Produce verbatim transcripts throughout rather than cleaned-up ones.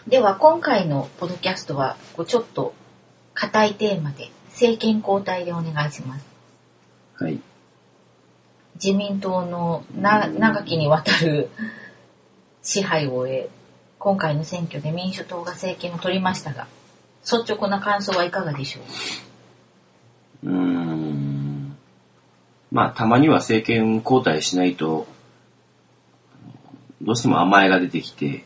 では今回のポッドキャストはこうちょっと固いテーマで政権交代でお願いします。 はい。 自民党のな長きにわたる支配を終え、今回の選挙で民主党が政権を取りましたが、率直な感想はいかがでしょう？ うーん。まあ、たまには政権交代しないと、どうしても甘えが出てきて、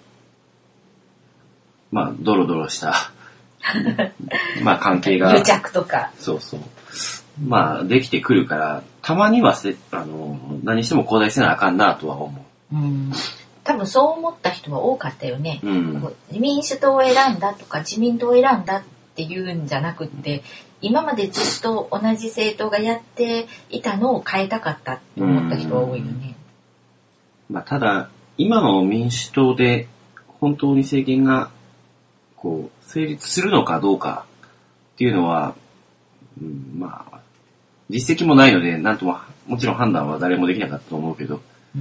まあ、ドロドロした、まあ、関係が。 癒着とか。 そうそう。まあ、できてくるから、たまにはせ、あの、何しても交代せなあかんなとは思う。 うん。多分そう思った人は多かったよね。 うん、 民主党を選んだとか自民党を選んだっていうんじゃなくって、今までずっと同じ政党がやっていたのを変えたかったって思った人は多いよね。 まあ、ただ、今の民主党で本当に政権がこう成立するのかどうかっていうのは、うん、まあ、実績もないので、なんとも、もちろん判断は誰もできなかったと思うけど、 うん、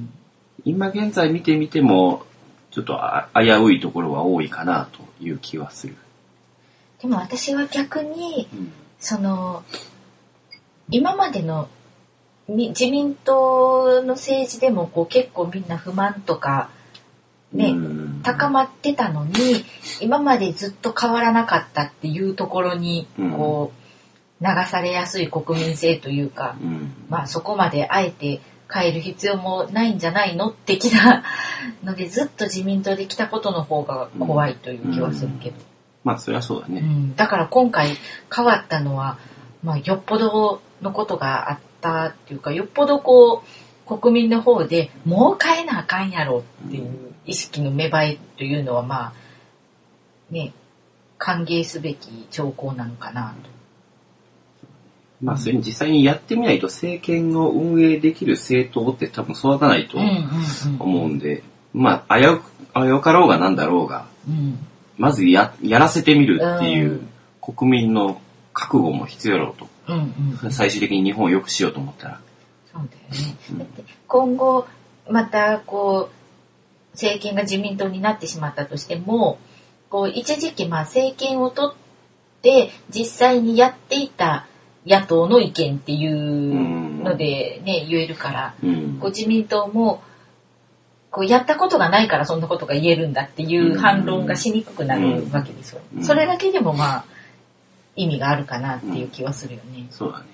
今現在見てみても、ちょっと危ういところは多いかなという気はする。 でも私は逆に、 うん、その、今までの自民党の政治でもこう結構みんな不満とか、ね、高まってたのに、今までずっと変わらなかったっていうところに、こう、流されやすい国民性というか、うん、まあそこまであえて変える必要もないんじゃないの的なので、ずっと自民党で来たことの方が怖いという気はするけど。 うんうん、まあそれはそうだね。 うん、だから今回変わったのは、まあよっぽどのことがあったっていうか、よっぽどこう、国民の方でもう変えなあかんやろっていう意識の芽生えというのはまあね、歓迎すべき兆候なのかなと。 まあそれに実際にやってみないと政権を運営できる政党って多分育たないと思うんで、まあ危う危うかろうがなんだろうが、うん、まず や, やらせてみるっていう国民の覚悟も必要だろうと、うんうん、最終的に日本を良くしようと思ったら。 そうだよね。うん、だって今後またこう政権が自民党になってしまったとしても、こう一時期まあ政権を取って実際にやっていた野党の意見っていうのでね、言えるから、うん、こう自民党もこうやったことがないからそんなことが言えるんだっていう反論がしにくくなるわけですよ。うん、それだけでもまあ意味があるかなっていう気はするよね。 うん、そうだね。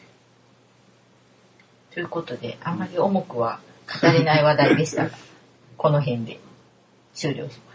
ということで、あまり重くは語れない話題でしたが、この辺で終了します。